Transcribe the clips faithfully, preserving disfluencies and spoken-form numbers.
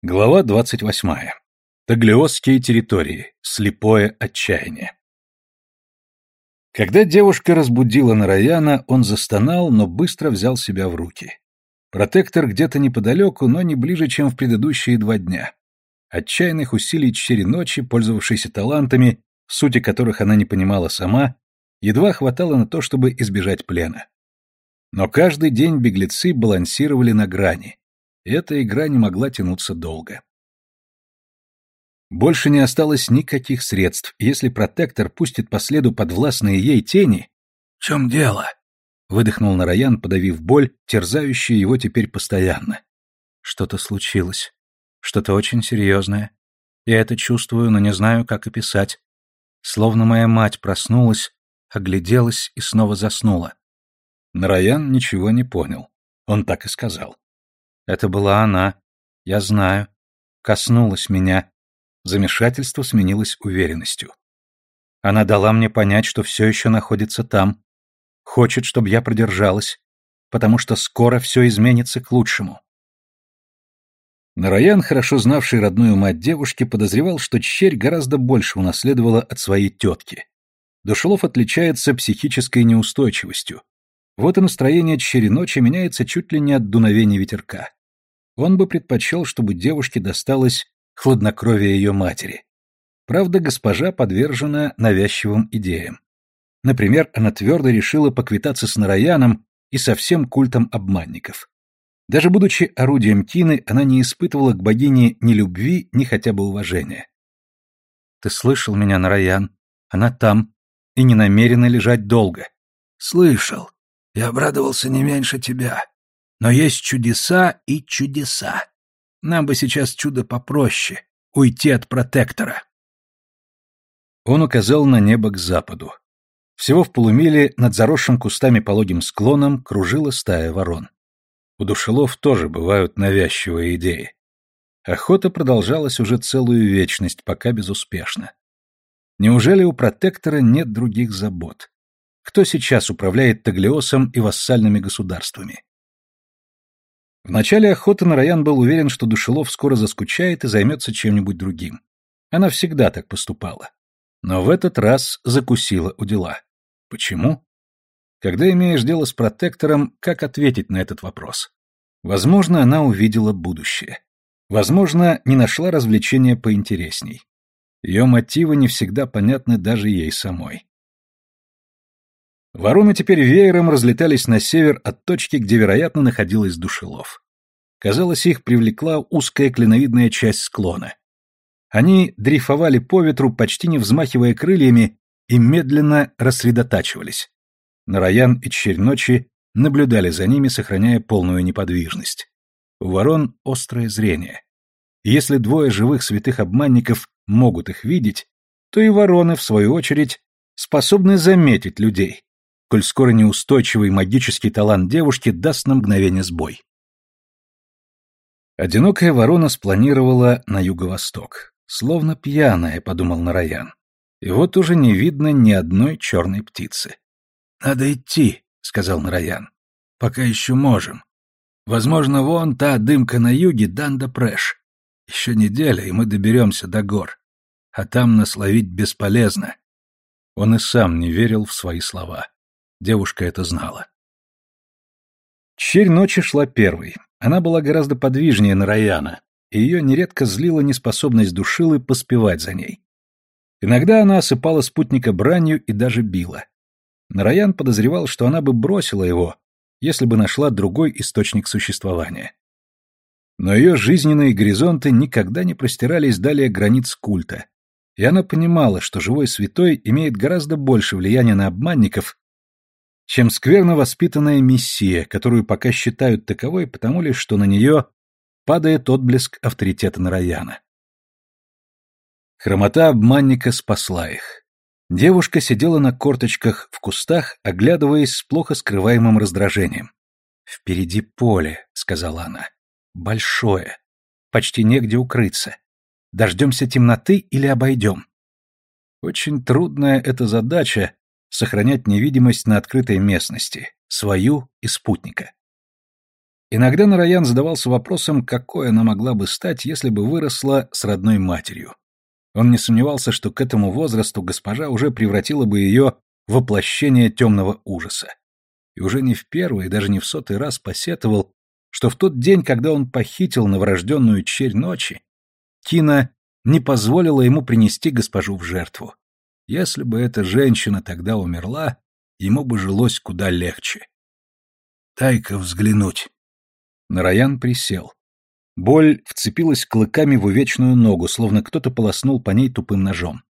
Глава двадцать восьмая. Таглиосские территории. Слепое отчаяние. Когда девушка разбудила Нараяна, он застонал, но быстро взял себя в руки. Протектор где-то неподалеку, но не ближе, чем в предыдущие два дня. Отчаянных усилий Чери Ночи, пользовавшейся талантами, сути которых она не понимала сама, едва хватало на то, чтобы избежать плена. Но каждый день беглецы балансировали на грани. И эта игра не могла тянуться долго. Больше не осталось никаких средств, и если протектор пустит по следу подвластные ей тени... — В чем дело? — выдохнул Нараян, подавив боль, терзающую его теперь постоянно. — Что-то случилось. Что-то очень серьезное. Я это чувствую, но не знаю, как описать. Словно моя мать проснулась, огляделась и снова заснула. Нараян ничего не понял. Он так и сказал. Это была она. Я знаю. Коснулась меня. Замешательство сменилось уверенностью. Она дала мне понять, что все еще находится там. Хочет, чтобы я продержалась, потому что скоро все изменится к лучшему. Нараян, хорошо знавший родную мать девушки, подозревал, что Черь гораздо больше унаследовала от своей тетки. Душелов отличается психической неустойчивостью. Вот и настроение Чери Ночи меняется чуть ли не от дуновения ветерка. Он бы предпочел, чтобы девушке досталось хладнокровие ее матери. Правда, госпожа подвержена навязчивым идеям. Например, она твердо решила поквитаться с Нараяном и со всем культом обманников. Даже будучи орудием Тины, она не испытывала к богине ни любви, ни хотя бы уважения. «Ты слышал меня, Нараян? Она там и не намерена лежать долго». «Слышал. Я обрадовался не меньше тебя. Но есть чудеса и чудеса. Нам бы сейчас чудо попроще — уйти от протектора». Он указал на небо к западу. Всего в полумиле над заросшим кустами пологим склоном кружила стая ворон. У душелов тоже бывают навязчивые идеи. Охота продолжалась уже целую вечность, пока безуспешно. Неужели у протектора нет других забот? Кто сейчас управляет Таглиосом и вассальными государствами? В начале охоты Нараян был уверен, что Душелов скоро заскучает и займется чем-нибудь другим. Она всегда так поступала. Но в этот раз закусила у дела. Почему? Когда имеешь дело с протектором, как ответить на этот вопрос? Возможно, она увидела будущее. Возможно, не нашла развлечения поинтересней. Ее мотивы не всегда понятны даже ей самой. Вороны теперь веером разлетались на север от точки, где, вероятно, находилась Душелов. Казалось, их привлекла узкая клиновидная часть склона. Они дрейфовали по ветру, почти не взмахивая крыльями, и медленно рассредотачивались. Нараян и Черь Ночи наблюдали за ними, сохраняя полную неподвижность. У ворон острое зрение. И если двое живых святых обманников могут их видеть, то и вороны, в свою очередь, способны заметить людей, коль скоро неустойчивый магический талант девушки даст на мгновение сбой. Одинокая ворона спланировала на юго-восток. Словно пьяная, подумал Нараян. И вот уже не видно ни одной черной птицы. «Надо идти», — сказал Нараян. «Пока еще можем. Возможно, вон та дымка на юге Данда-Прэш. Еще неделя, и мы доберемся до гор. А там нас ловить бесполезно». Он и сам не верил в свои слова. Девушка это знала. Черь Ночи шла первой. Она была гораздо подвижнее Нараяна, и ее нередко злила неспособность Душилы поспевать за ней. Иногда она осыпала спутника бранью и даже била. Нараян подозревал, что она бы бросила его, если бы нашла другой источник существования. Но ее жизненные горизонты никогда не простирались далее границ культа, и она понимала, что живой святой имеет гораздо больше влияния на обманников, чем скверно воспитанная мессия, которую пока считают таковой, потому лишь что на нее падает отблеск авторитета Нараяна. Хромота обманника спасла их. Девушка сидела на корточках в кустах, оглядываясь с плохо скрываемым раздражением. «Впереди поле», — сказала она. «Большое. Почти негде укрыться. Дождемся темноты или обойдем?» Очень трудная эта задача — сохранять невидимость на открытой местности, свою и спутника. Иногда Нараян задавался вопросом, какой она могла бы стать, если бы выросла с родной матерью. Он не сомневался, что к этому возрасту госпожа уже превратила бы ее в воплощение темного ужаса. И уже не в первый, даже не в сотый раз посетовал, что в тот день, когда он похитил новорожденную черь ночи, Кина не позволила ему принести госпожу в жертву. Если бы эта женщина тогда умерла, ему бы жилось куда легче. «Дай-ка взглянуть». Нараян присел. Боль вцепилась клыками в увечную ногу, словно кто-то полоснул по ней тупым ножом.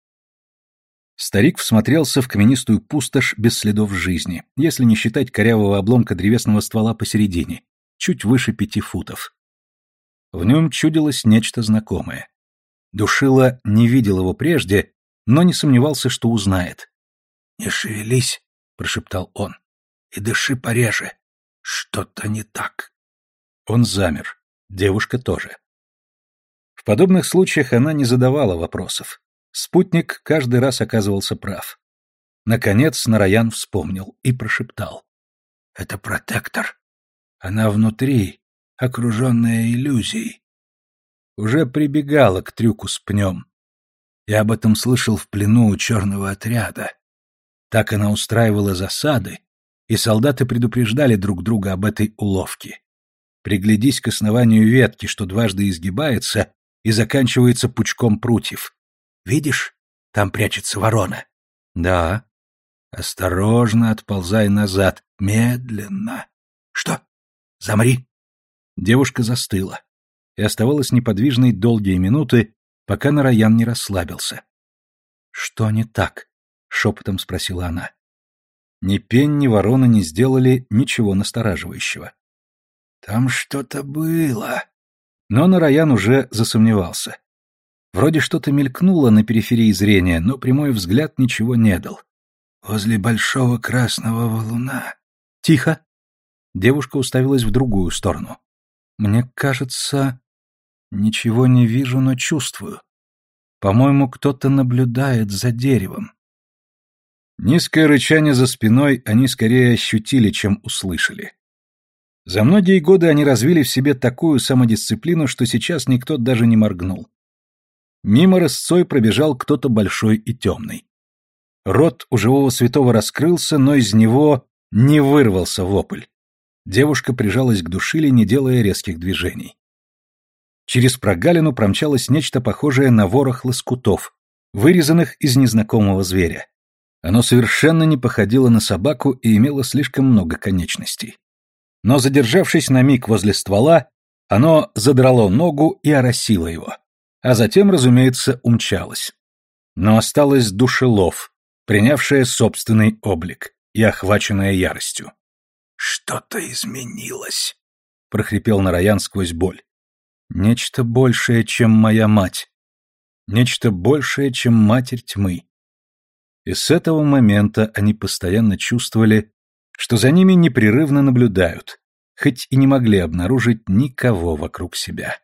Старик всмотрелся в каменистую пустошь без следов жизни, если не считать корявого обломка древесного ствола посередине, чуть выше пяти футов. В нем чудилось нечто знакомое. Душила не видел его прежде, но не сомневался, что узнает. «Не шевелись», — прошептал он, — «и дыши пореже. Что-то не так». Он замер. Девушка тоже. В подобных случаях она не задавала вопросов. Спутник каждый раз оказывался прав. Наконец Нараян вспомнил и прошептал. «Это протектор. Она внутри, окруженная иллюзией. Уже прибегала к трюку с пнем. Я об этом слышал в плену у черного отряда. Так она устраивала засады, и солдаты предупреждали друг друга об этой уловке. Приглядись к основанию ветки, что дважды изгибается и заканчивается пучком прутьев. Видишь, там прячется ворона. Да. Осторожно отползай назад, медленно. Что? Замри. Девушка застыла и оставалась неподвижной долгие минуты, пока Нараян не расслабился. Что не так? Шепотом спросила она. Ни пень, ни ворона не сделали ничего настораживающего. Там что-то было. Но Нараян уже засомневался. Вроде что-то мелькнуло на периферии зрения, но прямой взгляд ничего не дал. Возле большого красного валуна. Тихо. Девушка уставилась в другую сторону. Мне кажется, ничего не вижу, но чувствую. По-моему, кто-то наблюдает за деревом. Низкое рычание за спиной они скорее ощутили, чем услышали. За многие годы они развили в себе такую самодисциплину, что сейчас никто даже не моргнул. Мимо рысцой пробежал кто-то большой и темный. Рот у живого святого раскрылся, но из него не вырвался вопль. Девушка прижалась к душиле, не делая резких движений. Через прогалину промчалось нечто похожее на ворох лоскутов, вырезанных из незнакомого зверя. Оно совершенно не походило на собаку и имело слишком много конечностей. Но, задержавшись на миг возле ствола, оно задрало ногу и оросило его. А затем, разумеется, умчалось. Но осталась душелов, принявшая собственный облик и охваченная яростью. «Что-то изменилось», — прохрипел Нараян сквозь боль. «Нечто большее, чем моя мать. Нечто большее, чем матерь тьмы». И с этого момента они постоянно чувствовали, что за ними непрерывно наблюдают, хоть и не могли обнаружить никого вокруг себя.